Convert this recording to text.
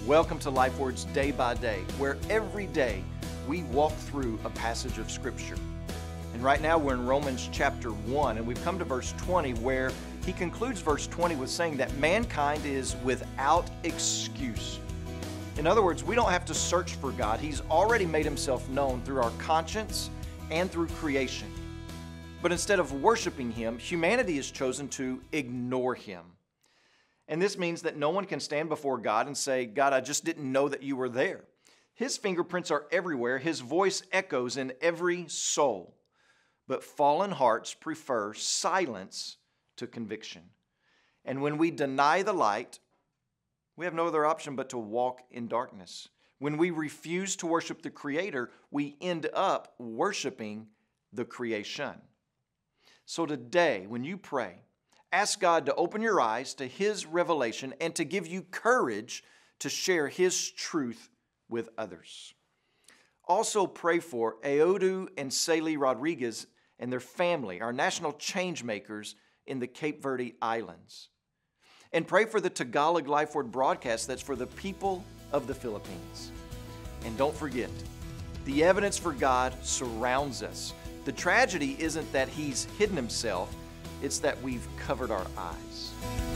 Welcome to Life Words Day by Day, where every day we walk through a passage of Scripture. And right now we're in Romans chapter 1, and we've come to verse 20, where he concludes verse 20 with saying that mankind is without excuse. In other words, we don't have to search for God. He's already made himself known through our conscience and through creation. But instead of worshiping him, humanity has chosen to ignore him. And this means that no one can stand before God and say, God, I just didn't know that you were there. His fingerprints are everywhere. His voice echoes in every soul. But fallen hearts prefer silence to conviction. And when we deny the light, we have no other option but to walk in darkness. When we refuse to worship the Creator, we end up worshiping the creation. So today, when you pray, ask God to open your eyes to His revelation and to give you courage to share His truth with others. Also pray for Aodu and Sally Rodriguez and their family, our national change makers in the Cape Verde Islands. And pray for the Tagalog Life Word broadcast that's for the people of the Philippines. And don't forget, the evidence for God surrounds us. The tragedy isn't that He's hidden Himself, it's that we've covered our eyes.